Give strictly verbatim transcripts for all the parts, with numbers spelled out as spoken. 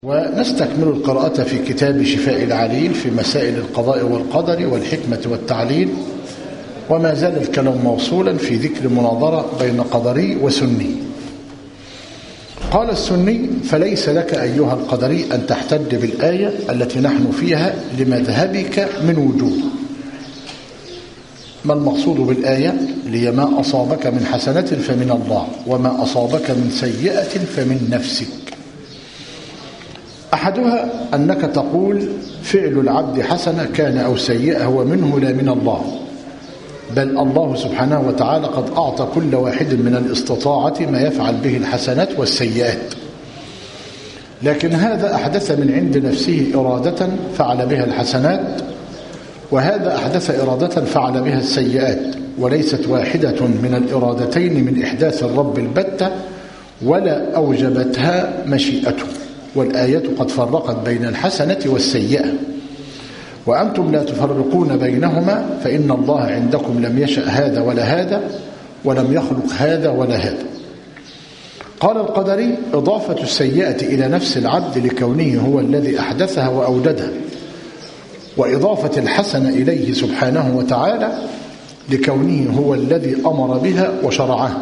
ونستكمل القراءة في كتاب شفاء العليل في مسائل القضاء والقدر والحكمة والتعليل، وما زال الكلام موصولا في ذكر مناظرة بين قدري وسني. قال السني: فليس لك أيها القدري أن تحتج بالآية التي نحن فيها لمذهبك من وجوه. ما المقصود بالآية؟ لي ما أصابك من حسنة فمن الله، وما أصابك من سيئة فمن نفسك. أحدها أنك تقول فعل العبد حسنة كان أو سيئة هو منه لا من الله، بل الله سبحانه وتعالى قد أعطى كل واحد من الاستطاعة ما يفعل به الحسنات والسيئات، لكن هذا أحدث من عند نفسه إرادة فعل بها الحسنات، وهذا أحدث إرادة فعل بها السيئات، وليست واحدة من الإرادتين من إحداث الرب البتة ولا أوجبتها مشيئته. والآية قد فرقت بين الحسنة والسيئة، وأنتم لا تفرقون بينهما، فإن الله عندكم لم يشأ هذا ولا هذا، ولم يخلق هذا ولا هذا. قال القدري: إضافة السيئة إلى نفس العبد لكونه هو الذي أحدثها وأوجدها، وإضافة الحسنة إليه سبحانه وتعالى لكونه هو الذي أمر بها وشرعها.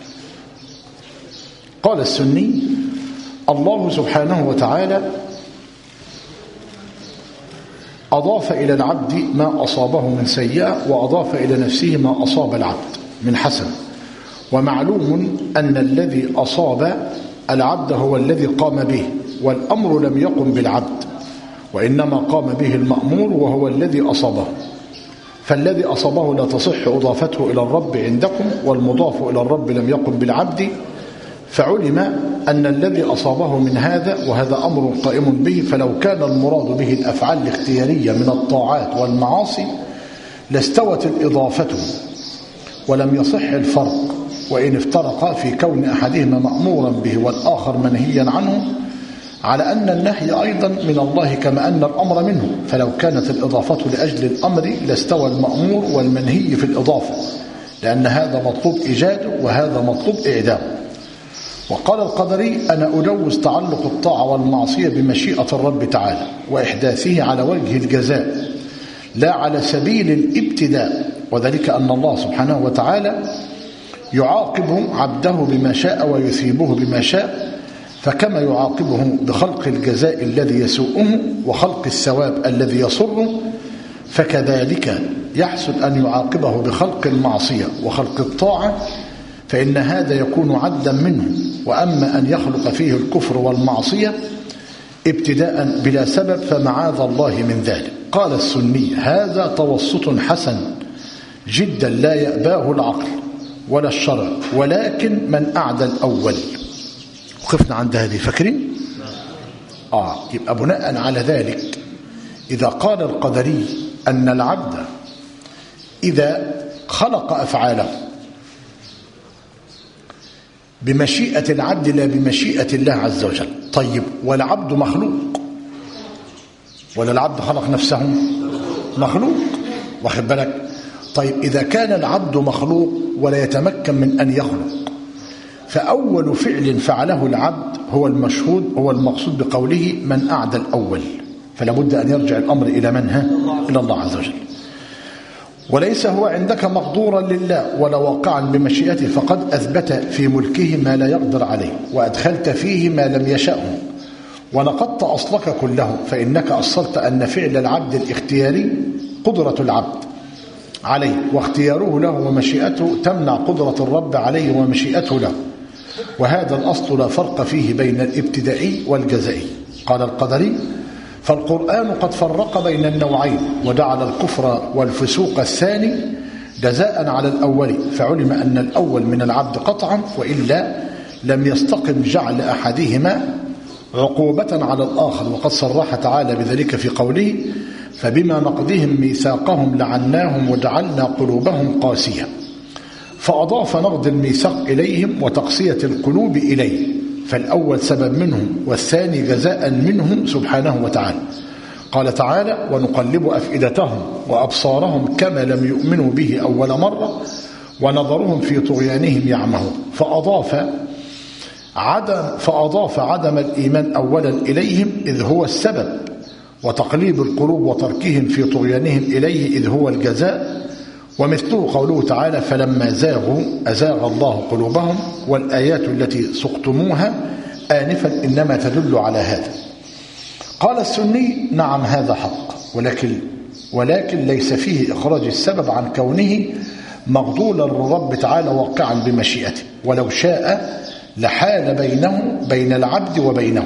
قال السني: الله سبحانه وتعالى أضاف إلى العبد ما أصابه من سيئة، وأضاف إلى نفسه ما أصاب العبد من حسن. ومعلوم أن الذي أصاب العبد هو الذي قام به، والأمر لم يقم بالعبد، وإنما قام به المأمور وهو الذي أصابه. فالذي أصابه لا تصح إضافته إلى الرب عندكم، والمضاف إلى الرب لم يقم بالعبد، فعلم أن الذي أصابه من هذا، وهذا أمر قائم به، فلو كان المراد به الأفعال الاختيارية من الطاعات والمعاصي لاستوت الإضافة ولم يصح الفرق، وإن افترق في كون أحدهما مأمورا به والآخر منهيا عنه، على أن النهي أيضا من الله كما أن الأمر منه، فلو كانت الإضافة لأجل الأمر لاستوى المأمور والمنهي في الإضافة، لأن هذا مطلوب إيجاده وهذا مطلوب إعدامه. وقال القدري: أنا أجوز تعلق الطاعة والمعصية بمشيئة الرب تعالى وإحداثه على وجه الجزاء لا على سبيل الابتداء، وذلك أن الله سبحانه وتعالى يعاقب عبده بما شاء ويثيبه بما شاء، فكما يعاقبه بخلق الجزاء الذي يسوءه وخلق الثواب الذي يسره، فكذلك يحسن أن يعاقبه بخلق المعصية وخلق الطاعة، فإن هذا يكون عدلا منه. وأما أن يخلق فيه الكفر والمعصية ابتداء بلا سبب فمعاذ الله من ذلك. قال السني: هذا توسط حسن جدا لا يأباه العقل ولا الشرع، ولكن من أعدى الأول. وقفنا عند هذه، فاكرين؟ آه يبقى بناء على ذلك إذا قال القدري أن العبد إذا خلق أفعاله بمشيئة العبد لا بمشيئة الله عز وجل، طيب والعبد مخلوق ولا العبد خلق نفسه؟ مخلوق، واخد بالك؟ طيب إذا كان العبد مخلوق ولا يتمكن من أن يخلق، فأول فعل فعله العبد هو المشهود، هو المقصود بقوله من أعدى الأول، فلا بد أن يرجع الأمر إلى من؟ ها؟ إلى الله عز وجل. وليس هو عندك مقدورا لله ولا واقعا بمشيئته، فقد أثبت في ملكه ما لا يقدر عليه، وأدخلت فيه ما لم يشأه، ونقضت أصلك كله، فإنك أصلت أن فعل العبد الاختياري قدرة العبد عليه، واختياره له ومشيئته تمنع قدرة الرب عليه ومشيئته له، وهذا الأصل لا فرق فيه بين الابتدائي والجزائي. قال القدري: فالقرآن قد فرق بين النوعين، وجعل الكفر والفسوق الثاني جزاء على الأول، فعلم أن الأول من العبد قطعا، وإلا لم يستقم جعل أحدهما عقوبة على الآخر. وقد صرح تعالى بذلك في قوله: فبما نقضهم ميثاقهم لعناهم وجعلنا قلوبهم قاسية، فأضاف نقض الميثاق إليهم وتقسية القلوب إليه، فالأول سبب منهم والثاني جزاء منهم سبحانه وتعالى. قال تعالى: ونقلب أفئدتهم وأبصارهم كما لم يؤمنوا به أول مرة ونظرهم في طغيانهم يعمهون، فأضاف عدم فأضاف عدم الإيمان أولا إليهم إذ هو السبب، وتقليب القلوب وتركهم في طغيانهم إليه إذ هو الجزاء. ومثله قوله تعالى فلما زاغوا أزاغ الله قلوبهم، والآيات التي سقتموها آنفا إنما تدل على هذا. قال السني نعم هذا حق، ولكن ولكن ليس فيه إخراج السبب عن كونه مغضولا للرب تعالى واقعا بمشيئته، ولو شاء لحال بينه بين العبد وبينه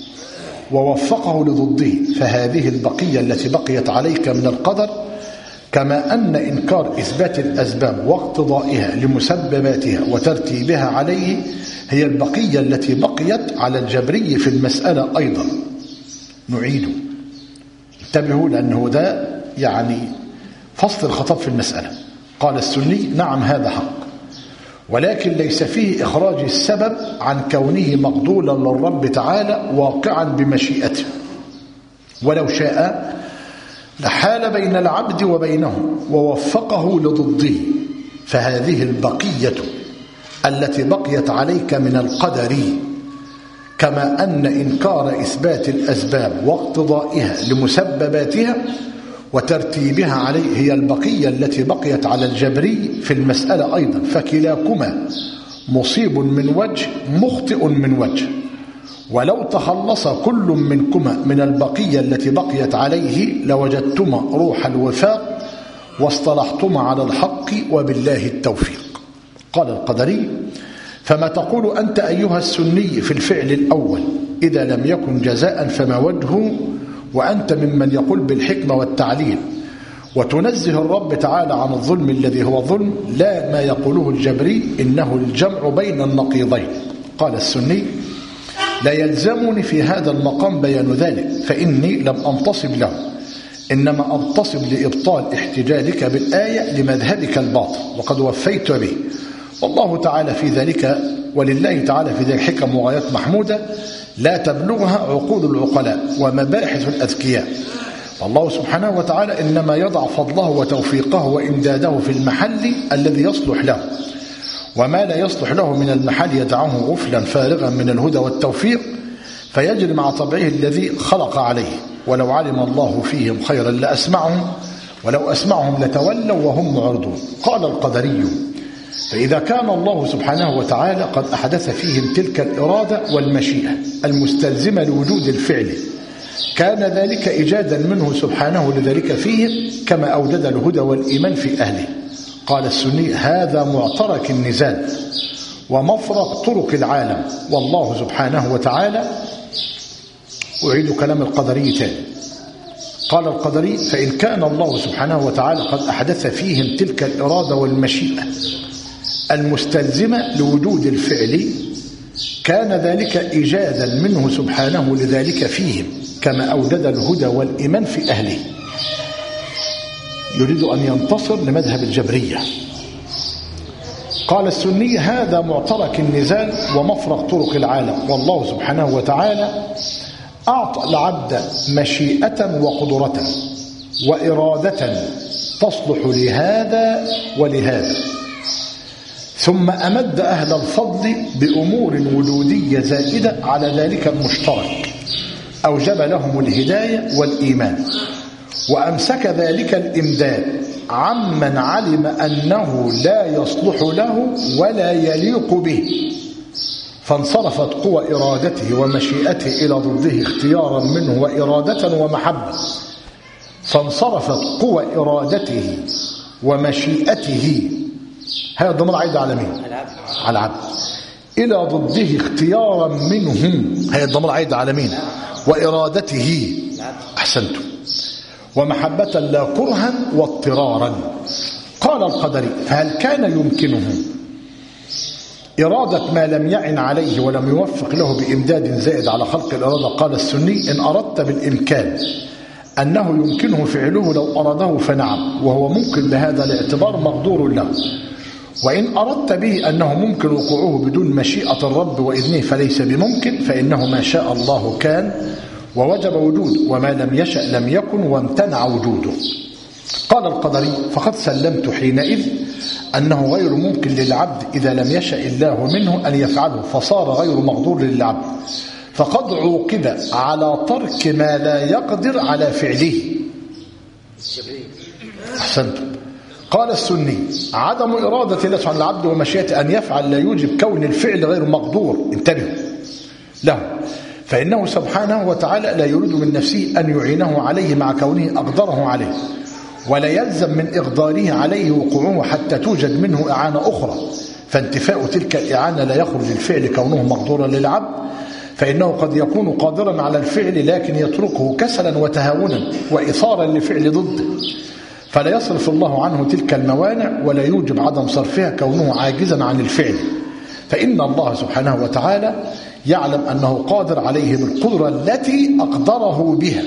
ووفقه لضده، فهذه البقية التي بقيت عليك من القدر، كما أن إنكار إثبات الأسباب واقتضائها لمسبباتها وترتيبها عليه هي البقية التي بقيت على الجبري في المسألة أيضا. نعيده، انتبهوا لأنه ده يعني فصل الخطاب في المسألة. قال السني نعم هذا حق، ولكن ليس فيه إخراج السبب عن كونه مقدولا للرب تعالى واقعا بمشيئته، ولو شاء لحال بين العبد وبينه ووفقه لضده، فهذه البقية التي بقيت عليك من القدر، كما أن إنكار إثبات الأسباب واقتضائها لمسبباتها وترتيبها عليه هي البقية التي بقيت على الجبري في المسألة أيضا، فكلاكما مصيب من وجه مخطئ من وجه، ولو تخلص كل منكما من البقية التي بقيت عليه لوجدتما روح الوفاق واصطلحتما على الحق وبالله التوفيق. قال القدري فما تقول أنت أيها السني في الفعل الأول إذا لم يكن جزاء فما وجهه، وأنت ممن يقول بالحكمة والتعليل وتنزه الرب تعالى عن الظلم الذي هو ظلم، لا ما يقوله الجبري إنه الجمع بين النقيضين. قال السني لا يلزمني في هذا المقام بيان ذلك، فإني لم أنتصب له، إنما أنتصب لإبطال احتجاجك بالآية لمذهبك الباطل، وقد وفيت به، والله تعالى في ذلك ولله تعالى في ذلك حكم وغايات محمودة لا تبلغها عقول العقلاء ومباحث الأذكياء، والله سبحانه وتعالى إنما يضع فضله وتوفيقه وإمداده في المحل الذي يصلح له، وما لا يصلح له من المحل يدعه غفلا فارغا من الهدى والتوفيق، فيجري مع طبعه الذي خلق عليه. ولو علم الله فيهم خيرا لأسمعهم، ولو أسمعهم لتولوا وهم معرضون. قال القدري فإذا كان الله سبحانه وتعالى قد أحدث فيهم تلك الإرادة والمشيئة المستلزمة لوجود الفعل، كان ذلك إيجادا منه سبحانه لذلك فيهم، كما أوجد الهدى والإيمان في أهله. قال السني هذا معترك النزال ومفرق طرق العالم، والله سبحانه وتعالى. أعيد كلام القدري تاني. قال القدري فإن كان الله سبحانه وتعالى قد أحدث فيهم تلك الإرادة والمشيئة المستلزمة لوجود الفعل، كان ذلك إيجادا منه سبحانه لذلك فيهم، كما أوجد الهدى والإيمان في أهله. يريد أن ينتصر لمذهب الجبرية. قال السني هذا معترك النزال ومفرق طرق العالم، والله سبحانه وتعالى أعطى العبد مشيئة وقدرة وإرادة تصلح لهذا ولهذا، ثم أمد أهل الفضل بأمور وجودية زائدة على ذلك المشترك، أوجب لهم الهداية والإيمان، وأمسك ذلك الإمداد عمن علم أنه لا يصلح له ولا يليق به، فانصرفت قوى إرادته ومشيئته إلى ضده اختيارا منه وإرادة ومحبة، فانصرفت قوى إرادته ومشيئته، هذا الضمير عايد على مين؟ على العبد. إلى ضده اختيارا منه، هذا الضمير عايد على مين؟ وإرادته، أحسنتم، ومحبة لا كرها واضطرارا. قال القدري فهل كان يمكنه إرادة ما لم يعن عليه ولم يوفق له بإمداد زائد على خلق الإرادة؟ قال السني إن أردت بالإمكان أنه يمكنه فعله لو أراده فنعم، وهو ممكن بهذا الاعتبار مقدور له، وإن أردت به أنه ممكن وقوعه بدون مشيئة الرب وإذنه فليس بممكن، فإنه ما شاء الله كان ووجب وجوده، وما لم يشأ لم يكن وامتنع وجوده. قال القدري فقد سلمت حينئذ أنه غير ممكن للعبد إذا لم يشأ الله منه أن يفعله فصار غير مقدور للعبد، فقد عوقب على ترك ما لا يقدر على فعله. أحسنتم. قال السني: عدم إرادة الله سبحانه العبد ومشيئته أن يفعل لا يوجب كون الفعل غير مقدور، انتبهوا له، فإنه سبحانه وتعالى لا يريد من نفسه أن يعينه عليه مع كونه أقدره عليه، ولا يلزم من إقداره عليه وقوعه حتى توجد منه إعانة أخرى، فانتفاء تلك الإعانة لا يخرج الفعل كونه مقدورا للعبد، فإنه قد يكون قادرا على الفعل لكن يتركه كسلا وتهاونا وإثارا لفعل ضده، فلا يصرف الله عنه تلك الموانع ولا يوجب عدم صرفها كونه عاجزا عن الفعل، فإن الله سبحانه وتعالى يعلم أنه قادر عليه بالقدرة التي أقدره بها.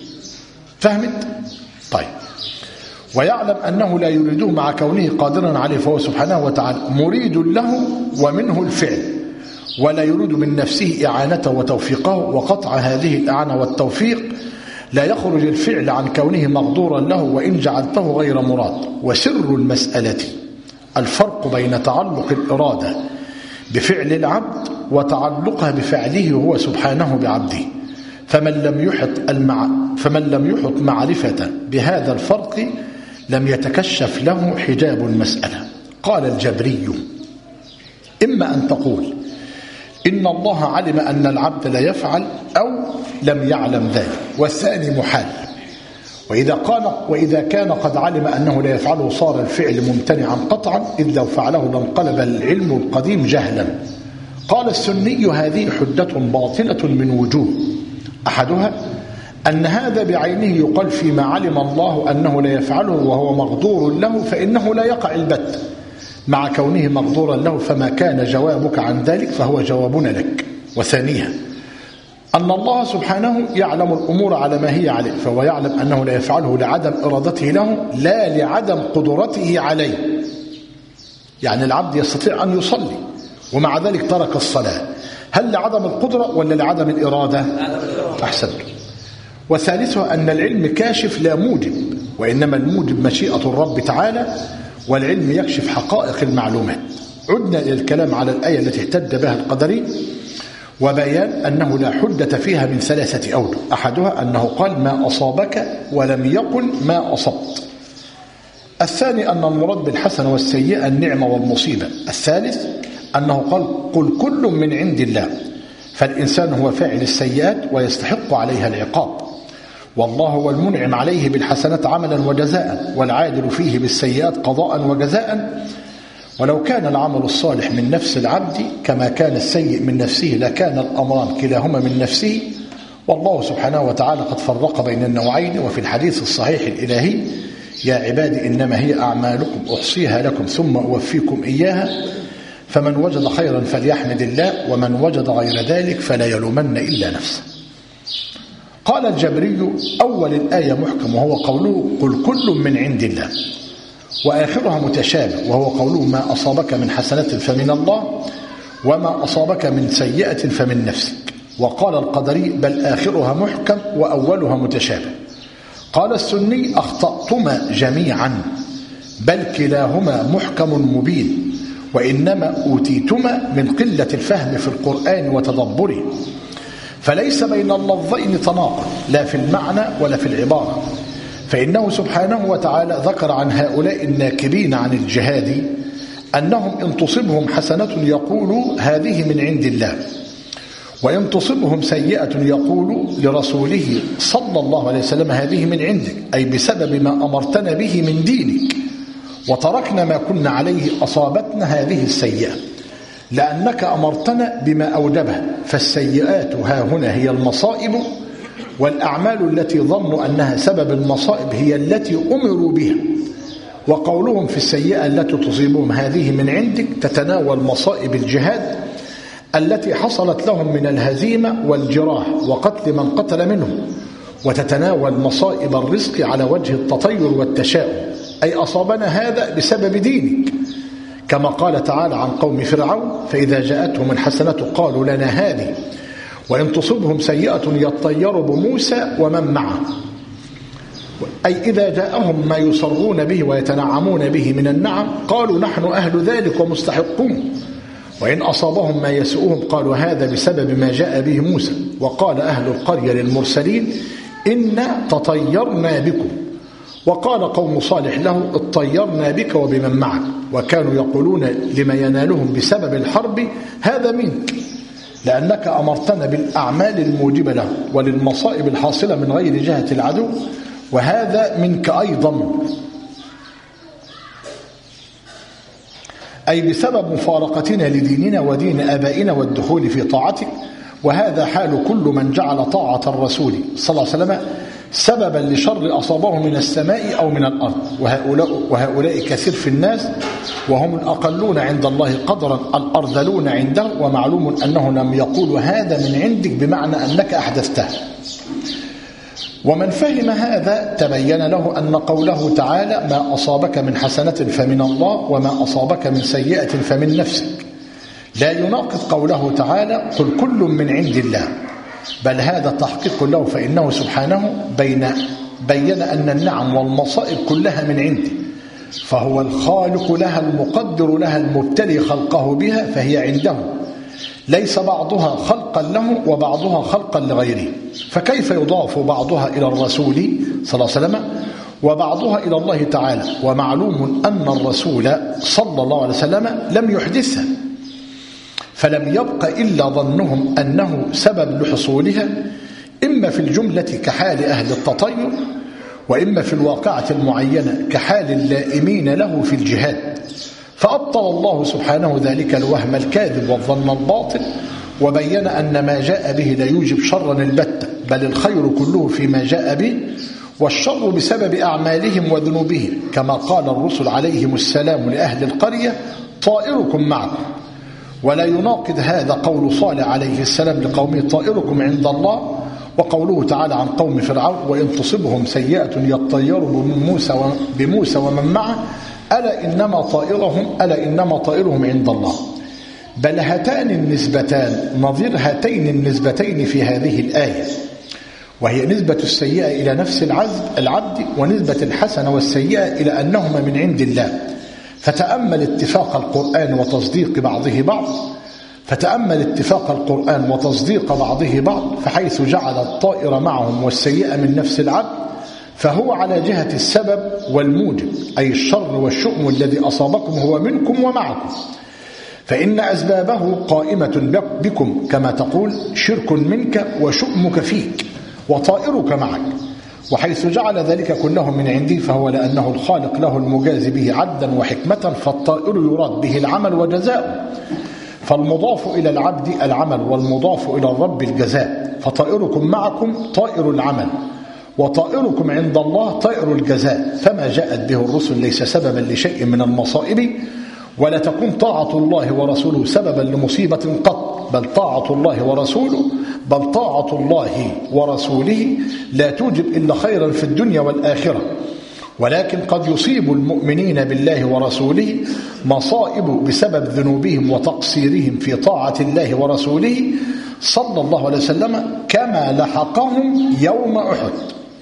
فهمت؟ طيب. ويعلم أنه لا يريده مع كونه قادرا عليه، فهو سبحانه وتعالى مريد له ومنه الفعل، ولا يريد من نفسه إعانته وتوفيقه، وقطع هذه الإعانة والتوفيق لا يخرج الفعل عن كونه مقدورا له وإن جعلته غير مراد. وسر المسألة الفرق بين تعلق الإرادة بفعل العبد وتعلقها بفعله هو سبحانه بعبده، فمن لم يحط المع... فمن لم يحط معرفة بهذا الفرق لم يتكشف له حجاب المسألة. قال الجبري: إما أن تقول إن الله علم أن العبد لا يفعل أو لم يعلم ذلك، والثاني محال. وإذا, قال وإذا كان قد علم أنه لا يفعله صار الفعل ممتنعا قطعا، إذ لو فعله لانقلب العلم القديم جهلا. قال السني: هذه حجة باطلة من وجوه، أحدها أن هذا بعينه يقال فيما علم الله أنه لا يفعله وهو مقدور له فإنه لا يقع البت مع كونه مقدورا له، فما كان جوابك عن ذلك فهو جوابنا لك. وثانيها أن الله سبحانه يعلم الأمور على ما هي عليه، فهو يعلم أنه لا يفعله لعدم إرادته له لا لعدم قدرته عليه. يعني العبد يستطيع أن يصلي ومع ذلك ترك الصلاة، هل لعدم القدرة ولا لعدم الإرادة؟ أحسنت. وثالثها أن العلم كاشف لا موجب، وإنما الموجب مشيئة الرب تعالى، والعلم يكشف حقائق المعلومات. عدنا إلى الكلام على الآية التي احتج بها القدري وبيان أنه لا حجة فيها من ثلاثة أوجه. أحدها أنه قال: ما أصابك ولم يقل ما أصبت. الثاني أن المراد بالحسنة والسيئة النعمة والمصيبة. الثالث أنه قال: قل كل من عند الله، فالإنسان هو فاعل السيئات ويستحق عليها العقاب، والله هو المنعم عليه بالحسنات عملا وجزاء، والعادل فيه بالسيئات قضاء وجزاء. ولو كان العمل الصالح من نفس العبد كما كان السيء من نفسه لكان الأمران كلاهما من نفسه، والله سبحانه وتعالى قد فرق بين النوعين. وفي الحديث الصحيح الإلهي: يا عبادي إنما هي أعمالكم أحصيها لكم ثم أوفيكم إياها، فمن وجد خيرا فليحمد الله، ومن وجد غير ذلك فلا يلومن إلا نفسه. قال الجبري: أول الآية محكم وهو قوله: قل كل من عند الله، وآخرها متشابه وهو قوله: ما أصابك من حسنة فمن الله وما أصابك من سيئة فمن نفسك. وقال القدري: بل آخرها محكم وأولها متشابه. قال السني: أخطأتما جميعا، بل كلاهما محكم مبين، وإنما أوتيتما من قلة الفهم في القرآن وتدبره، فليس بين اللفظين تناقض لا في المعنى ولا في العبارة، فإنه سبحانه وتعالى ذكر عن هؤلاء الناكبين عن الجهاد أنهم إن تصبهم حسنة يقولوا هذه من عند الله، وإن تصبهم سيئة يقول لرسوله صلى الله عليه وسلم هذه من عندك، أي بسبب ما أمرتنا به من دينك، وتركنا ما كنا عليه أصابتنا هذه السيئة لأنك أمرتنا بما أوجبه، فالسيئات ها هنا هي المصائب، والأعمال التي ظنوا أنها سبب المصائب هي التي أمروا بها. وقولهم في السيئة التي تصيبهم هذه من عندك تتناول مصائب الجهاد التي حصلت لهم من الهزيمة والجراح وقتل من قتل منهم، وتتناول مصائب الرزق على وجه التطير والتشاؤم، أي أصابنا هذا بسبب دينك، كما قال تعالى عن قوم فرعون: فإذا جاءتهم الحسنة قالوا لنا هذه، وإن تصبهم سيئة يطيروا بموسى ومن معه. أي إذا جاءهم ما يصرون به ويتنعمون به من النعم قالوا نحن أهل ذلك ومستحقون، وإن أصابهم ما يسؤهم قالوا هذا بسبب ما جاء به موسى. وقال أهل القرية للمرسلين إنا تطيرنا بكم، وقال قوم صالح له اطيرنا بك وبمن معك، وكانوا يقولون لما ينالهم بسبب الحرب هذا منك، لأنك أمرتنا بالأعمال الموجبة له وللمصائب الحاصلة من غير جهة العدو، وهذا منك أيضا، أي بسبب مفارقتنا لديننا ودين آبائنا والدخول في طاعتك. وهذا حال كل من جعل طاعة الرسول صلى الله عليه وسلم سببا لشر أصابه من السماء أو من الأرض، وهؤلاء, وهؤلاء كثير في الناس، وهم الأقلون عند الله قدرا الأرذلون عنده، ومعلوم أنه لم يقول هذا من عندك بمعنى أنك أحدثته. ومن فهم هذا تبين له أن قوله تعالى ما أصابك من حسنة فمن الله وما أصابك من سيئة فمن نفسك لا يناقض قوله تعالى قل كل من عند الله، بل هذا تحقيق له، فإنه سبحانه بين بين أن النعم والمصائب كلها من عنده، فهو الخالق لها المقدر لها المبتلي خلقه بها، فهي عنده ليس بعضها خلقا له وبعضها خلقا لغيره. فكيف يضاف بعضها إلى الرسول صلى الله عليه وسلم وبعضها إلى الله تعالى؟ ومعلوم أن الرسول صلى الله عليه وسلم لم يحدثها، فلم يبق إلا ظنهم أنه سبب لحصولها، إما في الجملة كحال أهل التطير، وإما في الواقعة المعينة كحال اللائمين له في الجهاد. فأبطل الله سبحانه ذلك الوهم الكاذب والظن الباطل، وبين أن ما جاء به لا يوجب شرا البتة، بل الخير كله فيما جاء به، والشر بسبب أعمالهم وذنوبهم، كما قال الرسل عليهم السلام لأهل القرية طائركم معكم. ولا يناقض هذا قول صالح عليه السلام لقومه طائركم عند الله، وقوله تعالى عن قوم فرعون وإن تصبهم سيئة يطيروا بموسى بموسى ومن معه ألا إنما طائرهم ألا إنما طائرهم عند الله. بل هاتان النسبتان نظير هاتين النسبتين في هذه الآية، وهي نسبة السيئة إلى نفس العبد، ونسبة الحسنة والسيئة إلى أنهما من عند الله. فتأمل اتفاق القرآن وتصديق بعضه بعض فتأمل اتفاق القرآن وتصديق بعضه بعض فحيث جعل الطائر معهم والسيئة من نفس العبد، فهو على جهة السبب والموجب، أي الشر والشؤم الذي أصابكم هو منكم ومعكم، فإن أسبابه قائمة بكم، كما تقول شرك منك وشؤمك فيك وطائرك معك. وحيث جعل ذلك كله من عنده فهو لأنه الخالق له المجازي به عدلا وحكمة، فالطائر يراد به العمل وجزاؤه، فالمضاف إلى العبد العمل والمضاف إلى الرب الجزاء. فطائركم معكم طائر العمل، وطائركم عند الله طائر الجزاء. فما جاءت به الرسل ليس سببا لشيء من المصائب، ولا تكون طاعة الله ورسوله سببا لمصيبة قط، بل طاعة الله ورسوله بل طاعة الله ورسوله لا توجب إلا خيرا في الدنيا والآخرة، ولكن قد يصيب المؤمنين بالله ورسوله مصائب بسبب ذنوبهم وتقصيرهم في طاعة الله ورسوله صلى الله عليه وسلم، كما لحقهم يوم أحد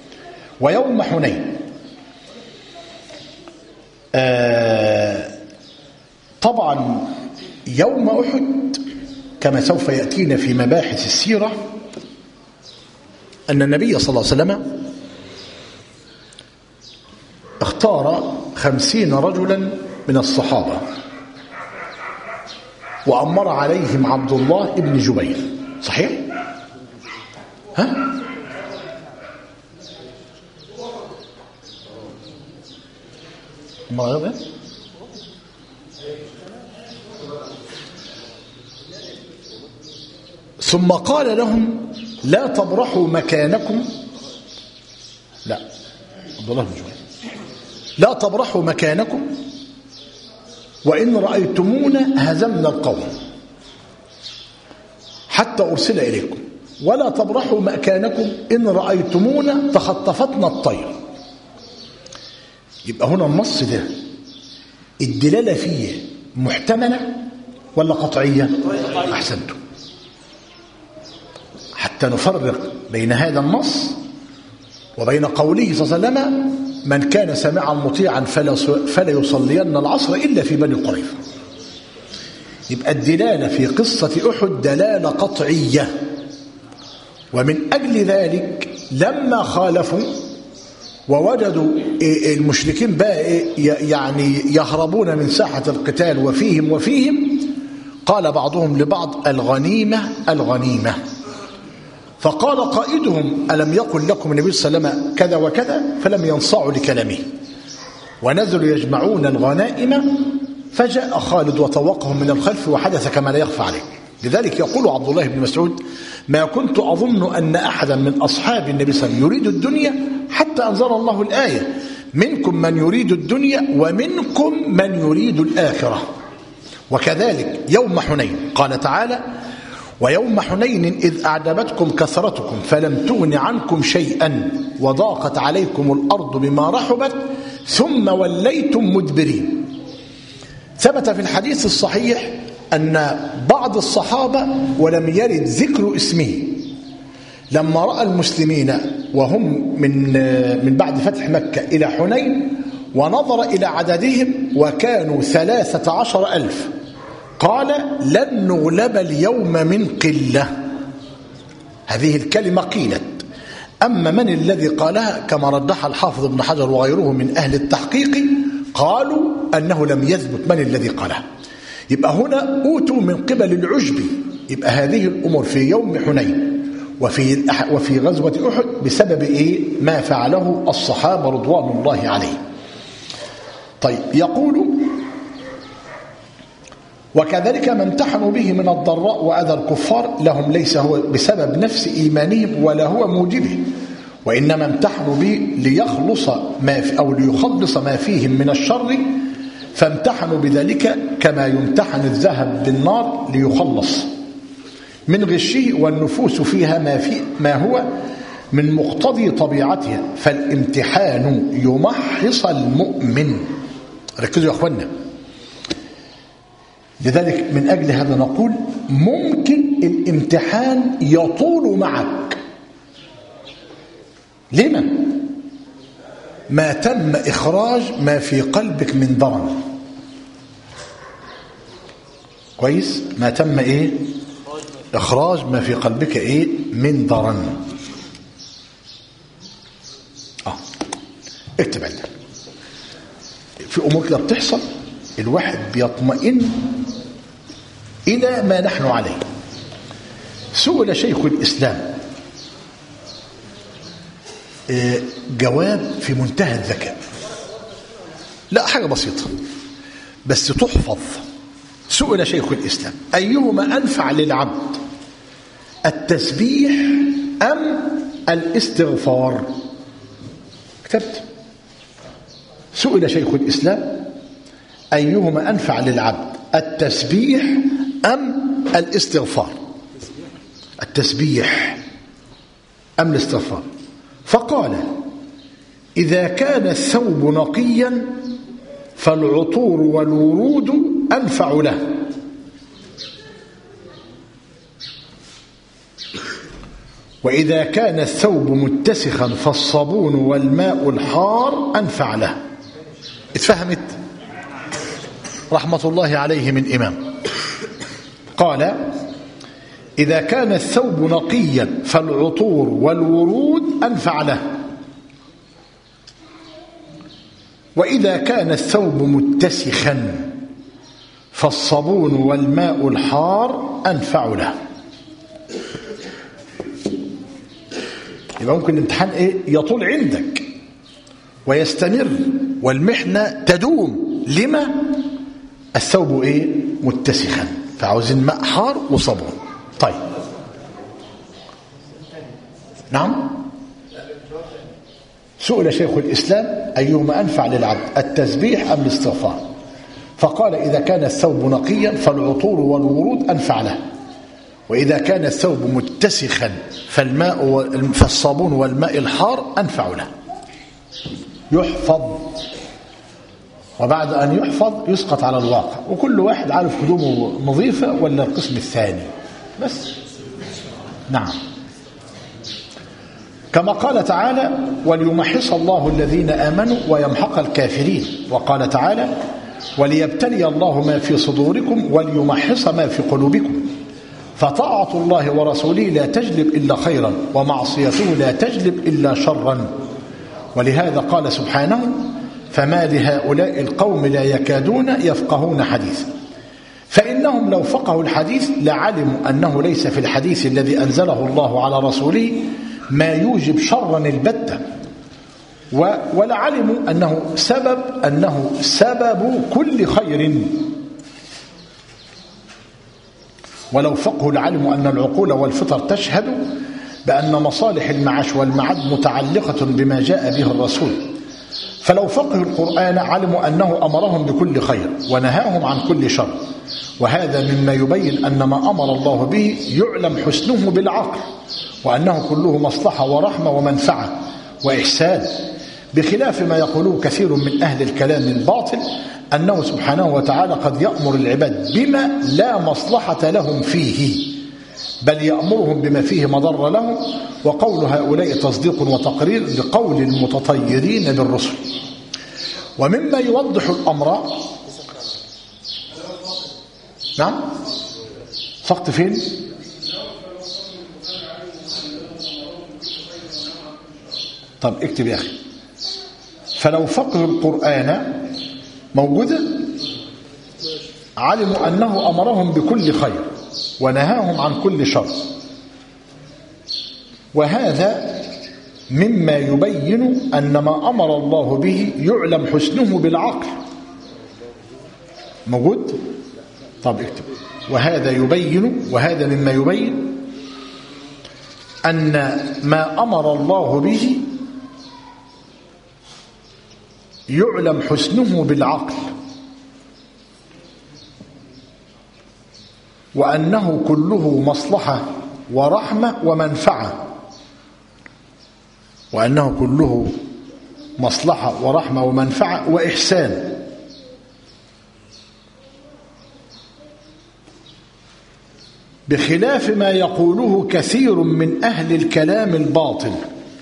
ويوم حنين. آه طبعا يوم أحد كما سوف يأتينا في مباحث السيرة أن النبي صلى الله عليه وسلم اختار خمسين رجلا من الصحابة وأمر عليهم عبد الله ابن جبير. صحيح؟ ها؟ ما ثم قال لهم لا تبرحوا مكانكم، لا عبد الله بن جبير لا تبرحوا مكانكم وإن رأيتمونا هزمنا القوم حتى أرسل إليكم، ولا تبرحوا مكانكم إن رأيتمونا تخطفتنا الطير. يبقى هنا النص ده الدلالة فيه محتملة ولا قطعية؟ أحسنتم. حتى نفرق بين هذا النص وبين قوله صلى الله عليه وسلم من كان سامعا مطيعا فلا يصلين العصر إلا في بني قريظة. يبقى الدلالة في قصة أحد دلالة قطعية، ومن أجل ذلك لما خالفوا ووجدوا المشركين بقى يعني يهربون من ساحة القتال وفيهم وفيهم، قال بعضهم لبعض الغنيمة الغنيمة. فقال قائدهم ألم يقل لكم النبي صلى الله عليه وسلم كذا وكذا؟ فلم ينصعوا لكلامه ونزلوا يجمعون الغنائم، فجاء خالد وطوقهم من الخلف وحدث كما لا يخفى عليه. لذلك يقول عبد الله بن مسعود ما كنت أظن أن أحدا من أصحاب النبي صلى الله عليه وسلم يريد الدنيا حتى أنزل الله الآية منكم من يريد الدنيا ومنكم من يريد الآخرة. وكذلك يوم حنين قال تعالى ويوم حنين إذ أعجبتكم كثرتكم فلم تغن عنكم شيئا وضاقت عليكم الأرض بما رحبت ثم وليتم مدبرين. ثبت في الحديث الصحيح أن بعض الصحابة ولم يرد ذكر اسمه لما رأى المسلمين وهم من من بعد فتح مكة إلى حنين ونظر إلى عددهم وكانوا ثلاثة عشر ألف قال لن نغلب اليوم من قلة. هذه الكلمة قيلت، أما من الذي قالها كما رجح الحافظ ابن حجر وغيره من أهل التحقيق قالوا أنه لم يثبت من الذي قالها. يبقى هنا أوتوا من قبل العجب. يبقى هذه الأمور في يوم حنين وفي وفي غزوة أحد بسبب إيه؟ ما فعله الصحابة رضوان الله عليهم. طيب يقول وكذلك ما امتحنوا به من الضراء وأذى الكفار لهم ليس هو بسبب نفس إيمانهم ولا هو موجبه، وإنما امتحنوا به ليخلص ما في أو ليخلص ما فيهم من الشر، فامتحنوا بذلك كما يمتحن الذهب بالنار ليخلص من غشه والنفوس فيها ما, في ما هو من مقتضي طبيعتها، فالامتحان يمحص المؤمن. ركزوا يا أخوانا. لذلك من أجل هذا نقول ممكن الامتحان يطول معك. لما؟ ما تم إخراج ما في قلبك من ضرر. كويس؟ ما تم إيه؟ إخراج ما في قلبك إيه؟ من ضرر. آه اكتب عندك. في أمور كده بتحصل الواحد بيطمئن إلى ما نحن عليه. سئل شيخ الإسلام جواب في منتهى الذكاء، لا حاجة بسيطة بس تحفظ. سئل شيخ الإسلام أيهما أنفع للعبد التسبيح أم الاستغفار؟ كتبت. سئل شيخ الإسلام أيهما أنفع للعبد التسبيح أم الاستغفار؟ التسبيح أم الاستغفار؟ فقال إذا كان الثوب نقيا فالعطور والورود أنفع له، وإذا كان الثوب متسخا فالصابون والماء الحار أنفع له. اتفهمت؟ رحمة الله عليه من إمام قال إذا كان الثوب نقيا فالعطور والورود أنفع له، وإذا كان الثوب متسخا فالصابون والماء الحار أنفع له. يبقى ممكن الامتحان إيه؟ يطول عندك ويستمر والمحنة تدوم. لما؟ الثوب إيه؟ متسخا، فعاوزين ماء حار وصابون. طيب نعم. سئل شيخ الإسلام أيهما أنفع للعبد التسبيح أم الاستغفار؟ فقال إذا كان الثوب نقيا فالعطور والورود أنفع له، وإذا كان الثوب متسخا فالماء فالصابون والماء الحار أنفع له. يحفظ، وبعد أن يحفظ يسقط على الواقع، وكل واحد عارف هدومه نظيفة ولا القسم الثاني بس. نعم. كما قال تعالى وليمحص الله الذين آمنوا ويمحق الكافرين، وقال تعالى وليبتلي الله ما في صدوركم وليمحص ما في قلوبكم، فطاعة الله ورسوله لا تجلب إلا خيرا ومعصيته لا تجلب إلا شرا. ولهذا قال سبحانه فما لهؤلاء القوم لا يكادون يفقهون حديثا، فإنهم لو فقهوا الحديث لعلموا أنه ليس في الحديث الذي أنزله الله على رسوله ما يوجب شرا البتة، ولعلموا أنه سبب أنه سبب كل خير. ولو فقهوا لعلموا أن العقول والفطر تشهد بأن مصالح المعاش والمعاد متعلقة بما جاء به الرسول، فلو فقهوا القرآن علموا أنه أمرهم بكل خير ونهاهم عن كل شر، وهذا مما يبين أن ما أمر الله به يعلم حسنه بالعقل، وأنه كله مصلحة ورحمة ومنفعة وإحسان، بخلاف ما يقوله كثير من أهل الكلام الباطل أنه سبحانه وتعالى قد يأمر العباد بما لا مصلحة لهم فيه، بل يأمرهم بما فيه مضر لهم. وقول هؤلاء تصديق وتقرير بقول المتطيرين بالرسل. ومما يوضح الأمر نعم سقط فين؟ طب اكتب يا أخي. فلو فقهوا القرآن موجودة علموا أنه أمرهم بكل خير ونهاهم عن كل شر، وهذا مما يبين أن ما أمر الله به يعلم حسنه بالعقل. موجود؟ طب اكتب. وهذا يبين وهذا مما يبين أن ما أمر الله به يعلم حسنه بالعقل، وأنه كله مصلحة ورحمة ومنفعة، وأنه كله مصلحة ورحمة ومنفعة وإحسان. بخلاف ما يقوله كثير من أهل الكلام الباطل،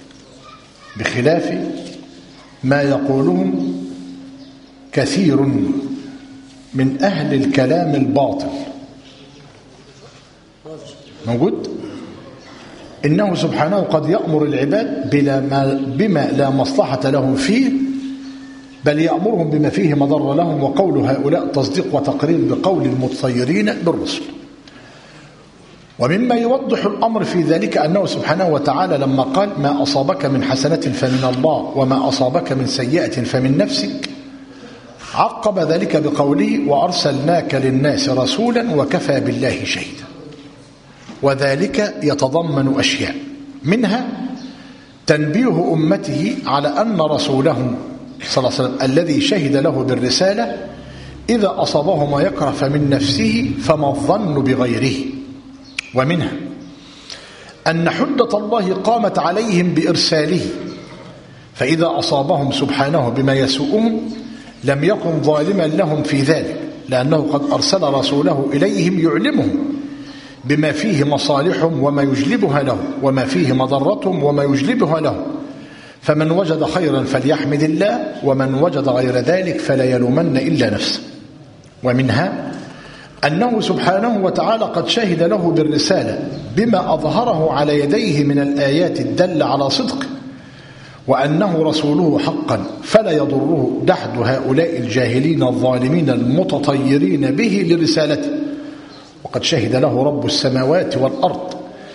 بخلاف ما يقولهم كثير من أهل الكلام الباطل. موجود؟ إنه سبحانه قد يأمر العباد بلا ما بما لا مصلحة لهم فيه، بل يأمرهم بما فيه مضر لهم. وقول هؤلاء تصديق وتقرير بقول المتطيرين بالرسل. ومما يوضح الأمر في ذلك أنه سبحانه وتعالى لما قال ما أصابك من حسنة فمن الله وما أصابك من سيئة فمن نفسك، عقب ذلك بقوله وأرسلناك للناس رسولا وكفى بالله شهيدا. وذلك يتضمن أشياء، منها تنبيه أمته على أن رسولهم صلى الله عليه وسلم الذي شهد له بالرسالة إذا أصابه ما يكره فمن نفسه فما الظن بغيره. ومنها أن حجة الله قامت عليهم بإرساله، فإذا أصابهم سبحانه بما يسوءهم لم يكن ظالما لهم في ذلك، لأنه قد أرسل رسوله إليهم يعلمهم بما فيه مصالحهم وما يجلبها لهم، وما فيه مضرتهم وما يجلبها لهم. فمن وجد خيرا فليحمد الله، ومن وجد غير ذلك فلا يلومن إلا نفسه. ومنها أنه سبحانه وتعالى قد شهد له بالرسالة بما أظهره على يديه من الآيات الدالة على صدقه، وأنه رسوله حقا، فلا يضره دحد هؤلاء الجاهلين الظالمين المتطيرين به لرسالته، وقد شهد له رب السماوات والأرض.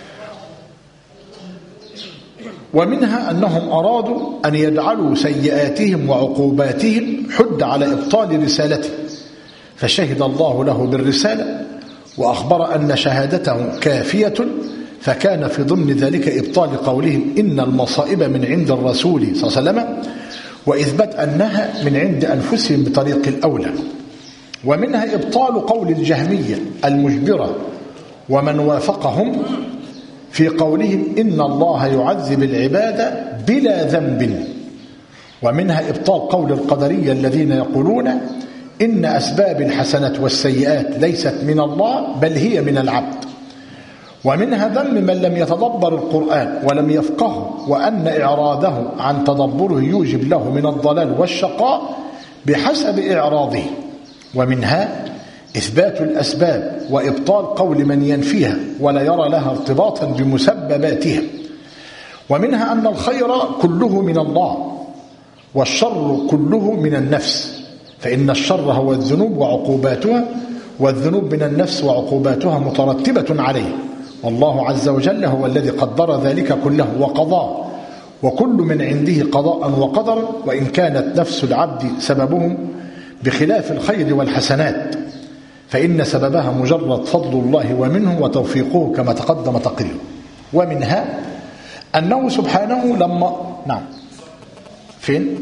ومنها أنهم أرادوا أن يجعلوا سيئاتهم وعقوباتهم حد على إبطال رسالته، فشهد الله له بالرسالة وأخبر أن شهادته كافية، فكان في ضمن ذلك إبطال قولهم إن المصائب من عند الرسول صلى الله عليه وسلم، وإثبات أنها من عند أنفسهم بطريق الأولى. ومنها إبطال قول الجهمية المجبرة ومن وافقهم في قولهم إن الله يعذب العباد بلا ذنب. ومنها إبطال قول القدرية الذين يقولون إن أسباب الحسنات والسيئات ليست من الله بل هي من العبد. ومنها ذم من لم يتدبر القرآن ولم يفقهه، وأن إعراضه عن تدبره يوجب له من الضلال والشقاء بحسب إعراضه. ومنها إثبات الأسباب وإبطال قول من ينفيها ولا يرى لها ارتباطا بمسبباتها. ومنها أن الخير كله من الله والشر كله من النفس، فإن الشر هو الذنوب وعقوباتها، والذنوب من النفس وعقوباتها مترتبة عليه، والله عز وجل هو الذي قدر ذلك كله وقضاه، وكل من عنده قضاء وقدر، وإن كانت نفس العبد سببهم بخلاف الخير والحسنات فإن سببها مجرد فضل الله ومنه وتوفيقه كما تقدم تقريره. ومنها أنه سبحانه لما نعم فين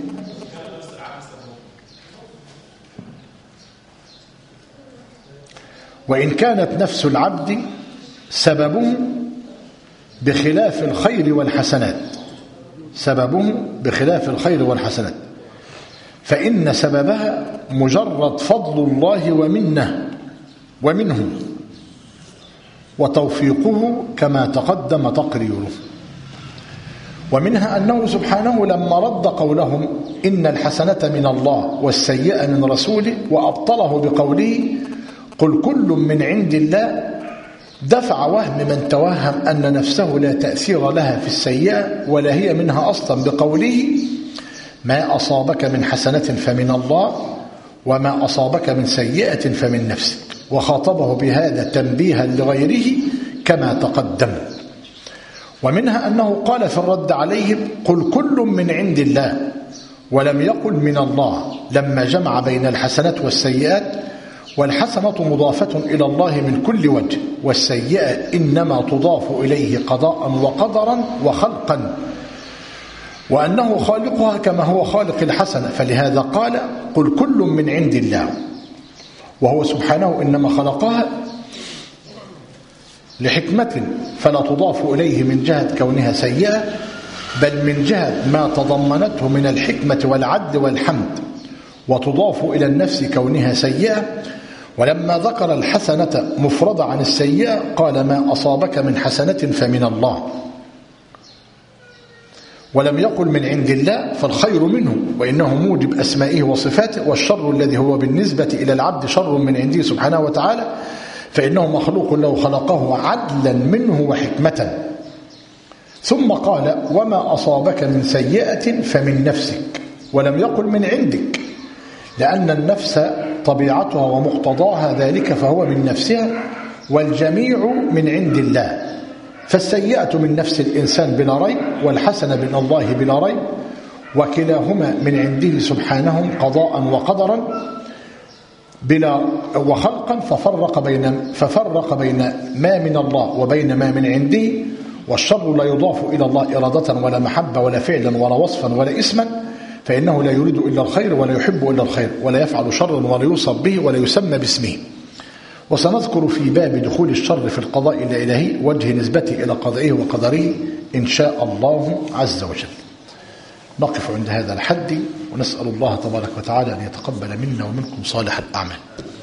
وإن كانت نفس العبد سببه بخلاف الخير والحسنات سببه بخلاف الخير والحسنات فإن سببها مجرد فضل الله ومنه ومنه وتوفيقه كما تقدم تقريره. ومنها أنه سبحانه لما رد قولهم إن الحسنة من الله والسيئة من رسوله وأبطله بقوله قل كل من عند الله، دفع وهم من توهم أن نفسه لا تأثير لها في السيئة ولا هي منها أصلا بقوله ما أصابك من حسنة فمن الله وما أصابك من سيئة فمن نفسك، وخاطبه بهذا تنبيها لغيره كما تقدم. ومنها أنه قال في الرد عليهم قل كل من عند الله، ولم يقل من الله لما جمع بين الحسنات والسيئات، والحسنة مضافة إلى الله من كل وجه، والسيئة إنما تضاف إليه قضاء وقدرا وخلقا، وأنه خالقها كما هو خالق الحسنة، فلهذا قال قل كل من عند الله، وهو سبحانه إنما خلقها لحكمة فلا تضاف إليه من جهة كونها سيئة، بل من جهة ما تضمنته من الحكمة والعدل والحمد، وتضاف إلى النفس كونها سيئة. ولما ذكر الحسنة مفردة عن السيئة قال ما أصابك من حسنة فمن الله، ولم يقل من عند الله، فالخير منه وإنه موجب أسمائه وصفاته، والشر الذي هو بالنسبة إلى العبد شر من عنده سبحانه وتعالى فإنه مخلوق له خلقه عدلا منه وحكمة. ثم قال وما أصابك من سيئة فمن نفسك، ولم يقل من عندك، لأن النفس طبيعتها ومقتضاها ذلك فهو من نفسها، والجميع من عند الله، فالسيئة من نفس الإنسان بلا ريب، والحسنة من الله بلا ريب، وكلاهما من عنده سبحانه قضاء وقدرا بلا وخلقا، ففرق بين ففرق بين ما من الله وبين ما من عنده. والشر لا يضاف إلى الله إرادة ولا محبة ولا فعلا ولا وصفا ولا اسما، فإنه لا يريد إلا الخير ولا يحب إلا الخير، ولا يفعل شرا ولا يوصف به ولا يسمى باسمه. وسنذكر في باب دخول الشر في القضاء الإلهي وجه نسبته إلى قضائه وقدره إن شاء الله عز وجل. نقف عند هذا الحد ونسأل الله تبارك وتعالى أن يتقبل منا ومنكم صالح الأعمال.